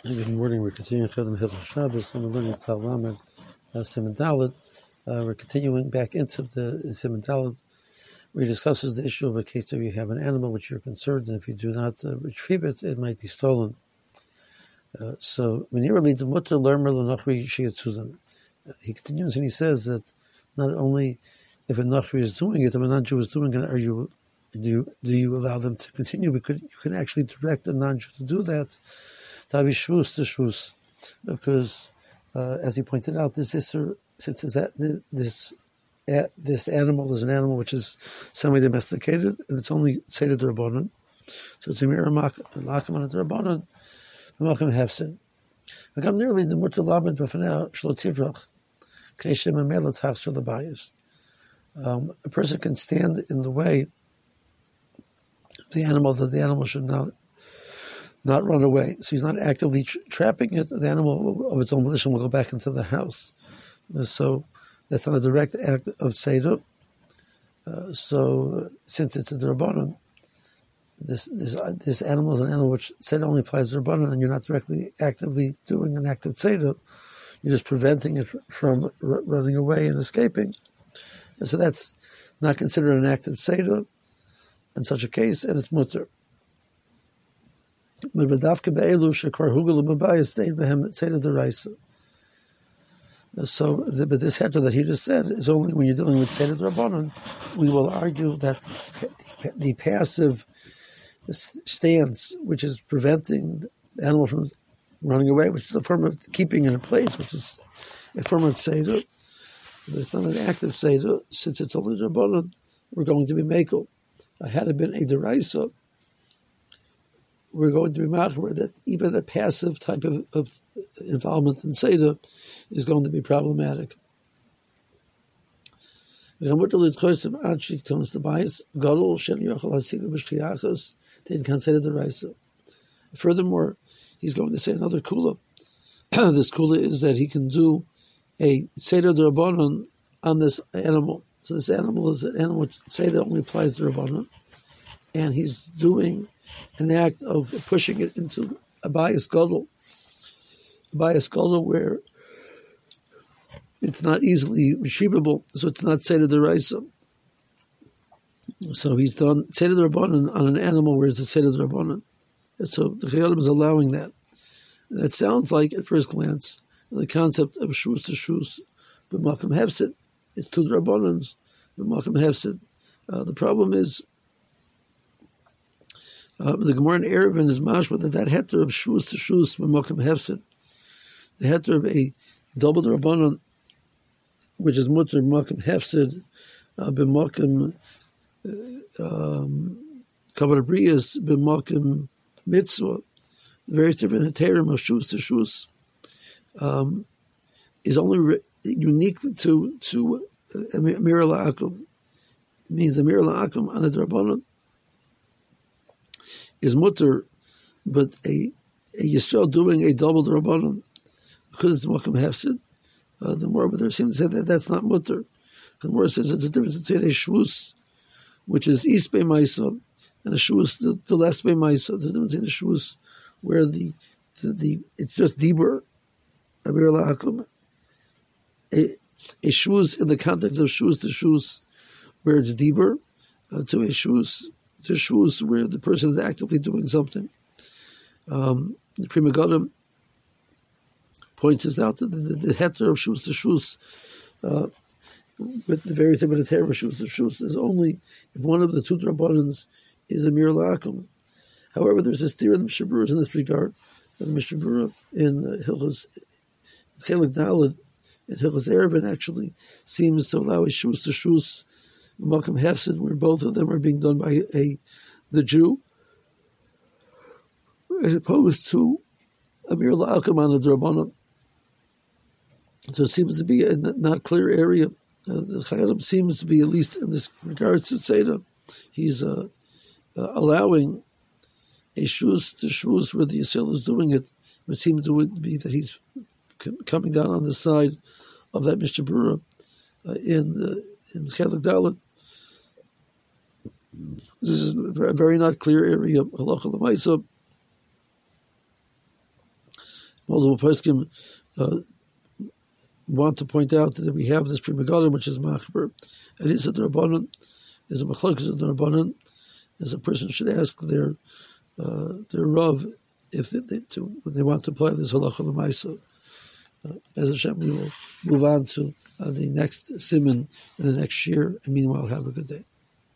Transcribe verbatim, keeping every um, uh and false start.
Good morning. We're continuing Chedim Hilchos Shabbos, and we're learning Klal Lamed Siman Daled. Uh, we're continuing back into the Siman Daled, where he discusses the issue of a case where you have an animal which you're concerned, and if you do not uh, retrieve it, it might be stolen. Uh, so, when you're leading mutter learner l'nochri shiyatzuzan, he continues and he says that not only if a nochri is doing it, if a non-Jew is doing it, are you do you, do you allow them to continue? Because you can actually direct a non-Jew to do that. Shvus to shvus, because uh, as he pointed out, this isser, since that this uh, this animal is an animal which is semi-domesticated and it's only seder d'Rabbanan, so it's a mirror lakim on a d'Rabbanan, v'malkim hefsin. V'gam nearly the mutter lamed b'fanei shlo tivrach k'nei shemamel l'tach shel habayis. A person can stand in the way of the animal that the animal should not. Not run away. So he's not actively tra- trapping it. The animal of its own volition will go back into the house. So that's not a direct act of Seder. Uh, so since it's a D'Rabbanan, this this uh, this animal is an animal which Seder only applies to D'Rabbanan, and you're not directly actively doing an act of Seder. You're just preventing it from r- running away and escaping. And so that's not considered an act of Seder in such a case, and it's mutter. But so, the, but this heter that he just said is only when you're dealing with Seder D'Rabbanan. We will argue that the passive stance, which is preventing the animal from running away, which is a form of keeping it in place, which is a form of Seder, but it's not an active Seder, since it's only D'Rabbanan, we're going to be mekel. Had it been a deraisa, we're going to be machmer that even a passive type of, of involvement in Seder is going to be problematic. Furthermore, he's going to say another kula. This kula is that he can do a Seder d'Rabbanan on this animal. So this animal is an animal which Seder only applies to D'Rabbanan, and he's doing an act of pushing it into a bias gadol, a bias gadol where it's not easily retrievable, so it's not Seder d'Oraisa. So he's done Seder d'Rabbanan on an animal where it's a Seder d'Rabbanan. So the Chayyim is allowing that. And that sounds like, at first glance, the concept of shus to shus, but Malcolm Hefsid. It's two D'Rabbanans, but Malcolm Hefsid. Uh, the problem is, Uh, the Gemara in Eruvin is mashma that that heter of shus to shus b'makom hefsid, the heter of a double D'Rabbanan, which is mutter b'makom hefsid, uh, b'makom kabbalah briyas b'makom mitzvah, the various different heterim of shus to shus, um, is only re- unique to to uh, Amir La'akum. It means Amir La'akum on a D'Rabbanan is mutter, but a, a Yisrael doing a double D'Rabbanan, because it's Malkum Hefsid, uh, the more, but there seems to say that that's not mutter. The more says there's a difference between a shvus, which is Ispe Maisa, and a shvus, the, the last Be Maisa. There's a difference between a shvus where the, the, the it's just Dibur, Amir La'akum, a, a shvus in the context of shvus to shvus, where it's Dibur, uh, to a shvus, to shvus where the person is actively doing something. Um, the Pri Megadim points this out that the, the, the heter of shvus to shvus, uh, with the various different heter of shvus to shvus, is only if one of the two D'Rabbanans is a mir la'akum. However, there's a steer in the Mishnah Berurah in this regard. The Mishnah Berurah in uh, Hilchos Chelik Daled, in Hilchos Eruvin actually seems to allow a shvus to shvus Malcolm Hefsid, where both of them are being done by a the Jew, as opposed to Amir La'akum on the D'Rabbanan. So it seems to be a not clear area. Uh, the Chayyim seems to be, at least in this regard to Seder, he's uh, uh, allowing a shus to shus where the Yisrael is doing it, which seems to be that he's c- coming down on the side of that Mishnah Berurah uh, in the in Chelik Daled. This is a very not clear area. Halacha l'maisa. multiple poskim uh, want to point out that we have this Pri Megadim, which is Machber, and it's a D'Rabbanan, is a Machlokas of D'Rabbanan, as a person should ask their uh, their Rav if they, they, to, when they want to apply this Halacha L'Maisa. Uh, as Hashem, we will move on to uh, the next Siman in the next year, and meanwhile, have a good day.